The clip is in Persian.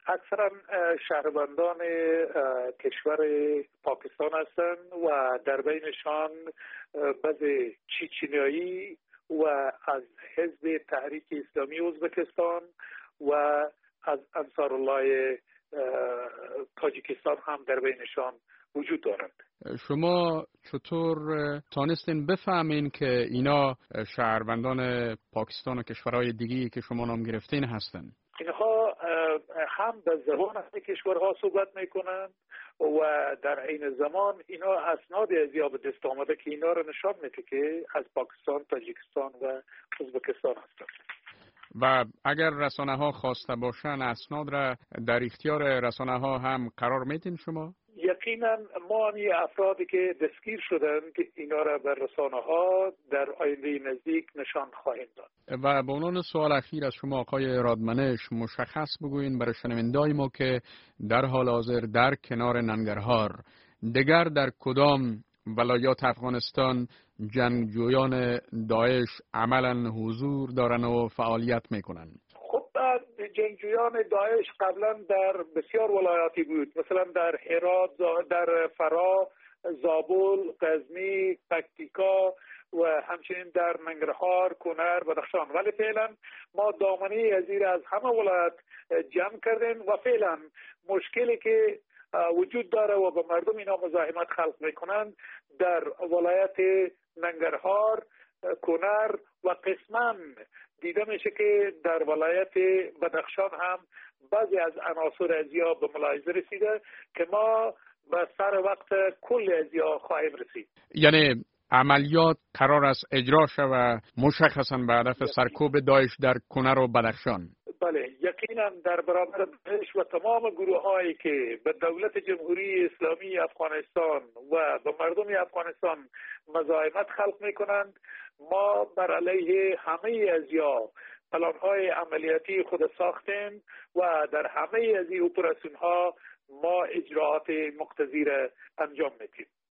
اکثرا شهروندان کشور پاکستان هستند و در بینشان بعضی چیچنیایی و از حزب تحریک اسلامی ازبکستان و از انصار الله تاجیکستان هم در بینشان وجود دارند. شما چطور تانستین بفهمین که اینا شهروندان پاکستان و کشورهای دیگه‌ای که شما نام گرفتین هستن؟ اینها هم به زبان از کشورها صحبت میکنند و در عین زمان اینا اسناد از یا به دست آمده که اینا رو نشان میده که از پاکستان، تاجیکستان و ازبکستان هستند. و اگر رسانه ها خواسته باشن اسناد را در اختیار رسانه ها هم قرار میدین شما؟ یقینا ما این افرادی که دستگیر شدن که اینا را به رسانه ها در آینده نزدیک نشان خواهیم داد. و به عنوان سوال اخیر از شما آقای رادمنش مشخص بگوین برای شنوندای ما که در حال حاضر در کنار ننگرهار دیگر در کدام ولایات افغانستان جنگجویان داعش عملا حضور دارن و فعالیت میکنن؟ خب جنگجویان داعش قبلا در بسیار ولایاتی بود، مثلا در هرات، در فرا، زابل، غزنی، پکتیکا و همچنین در ننگرهار، کنر، بدخشان. ولی فعلا ما دامنه ازیر از همه ولایت جمع کردیم و فعلا مشکلی که وجود داره و به مردم اینا مزاحمت خلق میکنند در ولایت ننگرهار، کنر و قسما دیده میشه که در ولایت بدخشان هم بعضی از عناصر ازیا به ملاحظه رسیده که ما به سر وقت کل ازیا خواهیم رسید. یعنی عملیات قرار است اجرا شود مشخصا به هدف سرکوب داعش در کنر و بدخشان؟ بله، یقینا در برابر داعش و تمام گروه هایی که به دولت جمهوری اسلامی افغانستان و به مردم افغانستان مزاحمت خلق میکنند، ما بر علیه همه ازیا پلان های عملیاتی خود ساختیم و در همه از این اپراسیون ها ما اجراعات مقتضی را انجام میدیم.